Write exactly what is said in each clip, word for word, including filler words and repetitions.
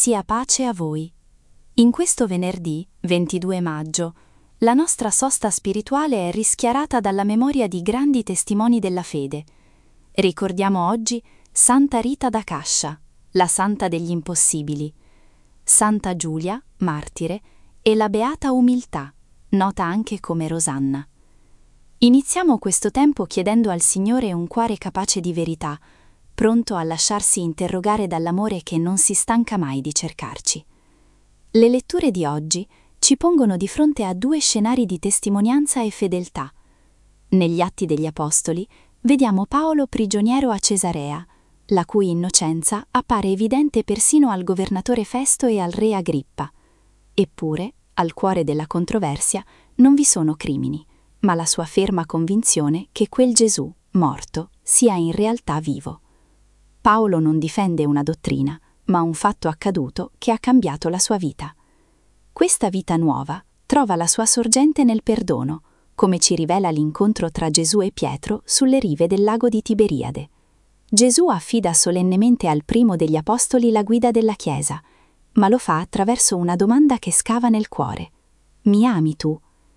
sia pace a voi. In questo venerdì, ventidue maggio, la nostra sosta spirituale è rischiarata dalla memoria di grandi testimoni della fede. Ricordiamo oggi Santa Rita da Cascia, la santa degli impossibili, Santa Giulia, martire, e la Beata Umiltà, nota anche come Rosanna. Iniziamo questo tempo chiedendo al Signore un cuore capace di verità, pronto a lasciarsi interrogare dall'amore che non si stanca mai di cercarci. Le letture di oggi ci pongono di fronte a due scenari di testimonianza e fedeltà. Negli Atti degli Apostoli vediamo Paolo prigioniero a Cesarea, la cui innocenza appare evidente persino al governatore Festo e al re Agrippa. Eppure, al cuore della controversia non vi sono crimini, ma la sua ferma convinzione che quel Gesù, morto, sia in realtà vivo. Paolo non difende una dottrina, ma un fatto accaduto che ha cambiato la sua vita. Questa vita nuova trova la sua sorgente nel perdono, come ci rivela l'incontro tra Gesù e Pietro sulle rive del lago di Tiberiade. Gesù affida solennemente al primo degli apostoli la guida della Chiesa, ma lo fa attraverso una domanda che scava nel cuore. Mi ami tu?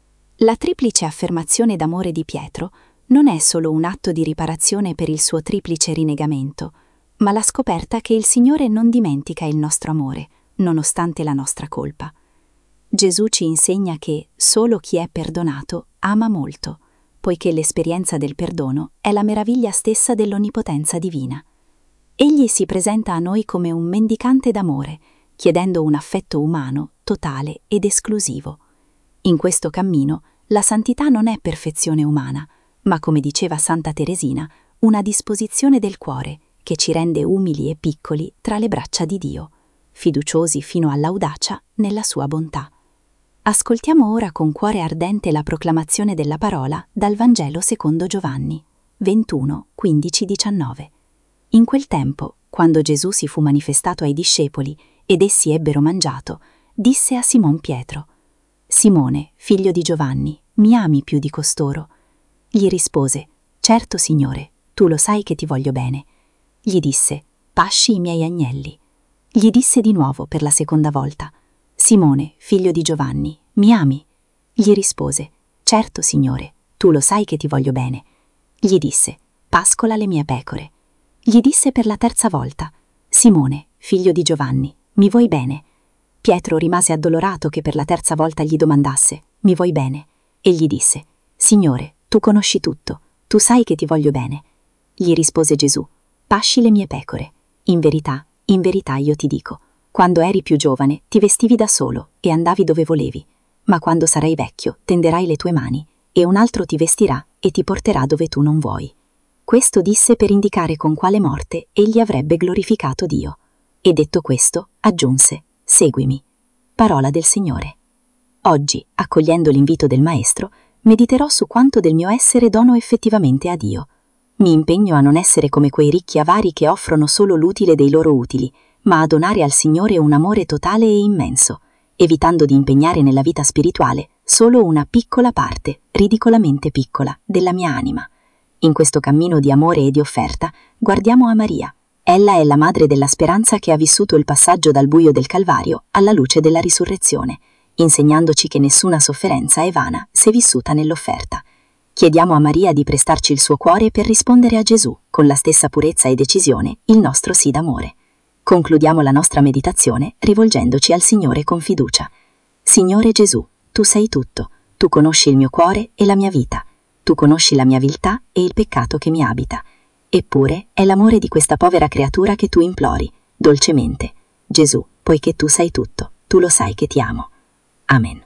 La triplice affermazione d'amore di Pietro non è solo un atto di riparazione per il suo triplice rinegamento, ma la scoperta che il Signore non dimentica il nostro amore, nonostante la nostra colpa. Gesù ci insegna che solo chi è perdonato ama molto, poiché l'esperienza del perdono è la meraviglia stessa dell'onnipotenza divina. Egli si presenta a noi come un mendicante d'amore, chiedendo un affetto umano, totale ed esclusivo. In questo cammino, la santità non è perfezione umana, ma, come diceva Santa Teresina, una disposizione del cuore che ci rende umili e piccoli tra le braccia di Dio, fiduciosi fino all'audacia nella sua bontà. Ascoltiamo ora con cuore ardente la proclamazione della parola dal Vangelo secondo Giovanni, ventuno, quindici diciannove. In quel tempo, quando Gesù si fu manifestato ai discepoli ed essi ebbero mangiato, disse a Simon Pietro: «Simone, figlio di Giovanni, mi ami più di costoro?» Gli rispose: «Certo, Signore, tu lo sai che ti voglio bene». Gli disse: «Pasci i miei agnelli». Gli disse di nuovo per la seconda volta: «Simone, figlio di Giovanni, mi ami?» Gli rispose: «Certo, Signore, tu lo sai che ti voglio bene». Gli disse: «Pascola le mie pecore». Gli disse per la terza volta: «Simone, figlio di Giovanni, mi vuoi bene?» Pietro rimase addolorato che per la terza volta gli domandasse: «Mi vuoi bene?» E gli disse: «Signore, tu conosci tutto, tu sai che ti voglio bene». Gli rispose Gesù: «Pasci le mie pecore. In verità, in verità io ti dico, quando eri più giovane ti vestivi da solo e andavi dove volevi, ma quando sarai vecchio tenderai le tue mani e un altro ti vestirà e ti porterà dove tu non vuoi». Questo disse per indicare con quale morte egli avrebbe glorificato Dio. E detto questo, aggiunse: «Seguimi». Parola del Signore. Oggi, accogliendo l'invito del Maestro, mediterò su quanto del mio essere dono effettivamente a Dio. Mi impegno a non essere come quei ricchi avari che offrono solo l'utile dei loro utili, ma a donare al Signore un amore totale e immenso, evitando di impegnare nella vita spirituale solo una piccola parte, ridicolamente piccola, della mia anima. In questo cammino di amore e di offerta guardiamo a Maria. Ella è la madre della speranza che ha vissuto il passaggio dal buio del Calvario alla luce della risurrezione, insegnandoci che nessuna sofferenza è vana se vissuta nell'offerta. Chiediamo a Maria di prestarci il suo cuore per rispondere a Gesù, con la stessa purezza e decisione, il nostro sì d'amore. Concludiamo la nostra meditazione rivolgendoci al Signore con fiducia. Signore Gesù, tu sei tutto, tu conosci il mio cuore e la mia vita, tu conosci la mia viltà e il peccato che mi abita. Eppure è l'amore di questa povera creatura che tu implori, dolcemente. Gesù, poiché tu sai tutto, tu lo sai che ti amo. Amen.